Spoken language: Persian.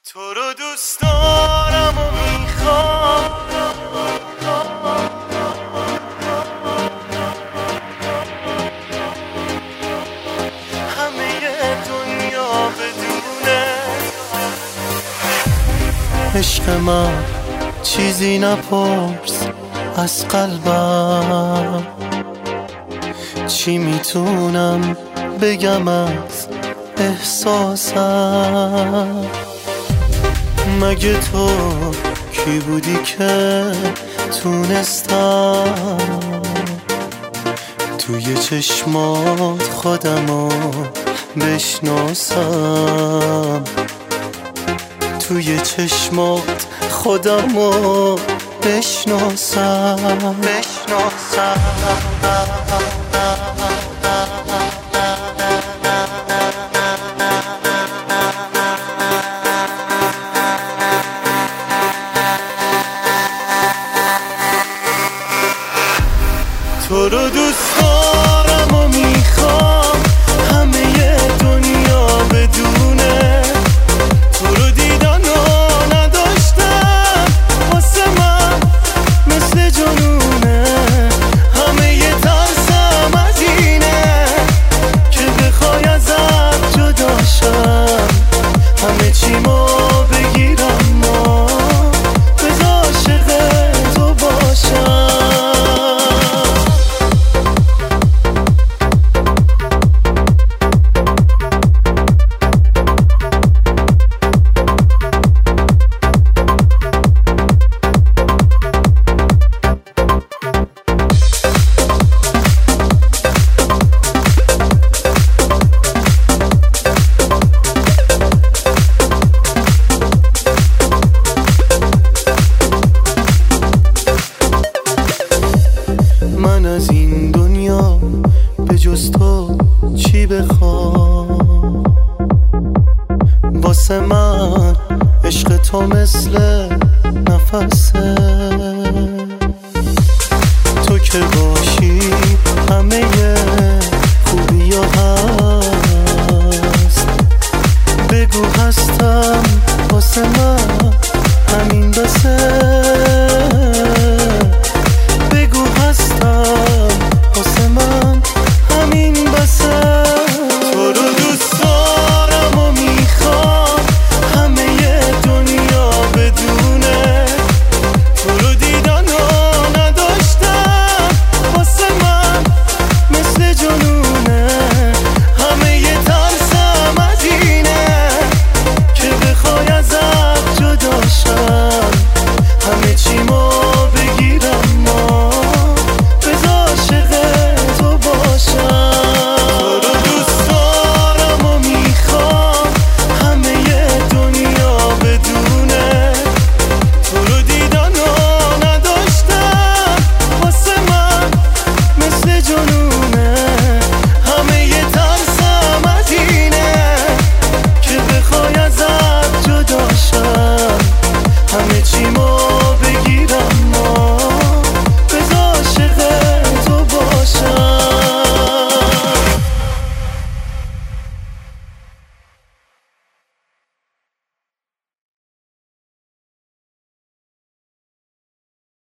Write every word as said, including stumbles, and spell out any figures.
تو رو دوست دارم و میخوام، همه دنیا بدونه عشق من. چیزی نپرس از قلبم، چی میتونم بگم از احساسم. مگه تو کی بودی که تونستم توی چشمات خودمو بشناسم، توی چشمات خودمو بشناسم بشناسم تو رو دوست دارم و میخوام، همه دنیا بدونه تو رو دیدن و نداشتم، واسه من مثل جنونه. همه ی ترسم از اینه که بخوای ازت جدا شم، همه چیمو بگیرم و بز عاشق تو باشم. من از این دنیا به جز تو چی بخوام، واسه من عشق تو مثل نفسه. تو که باشی همه خوبی ها هست، بگو هستم واسه من همین بسه.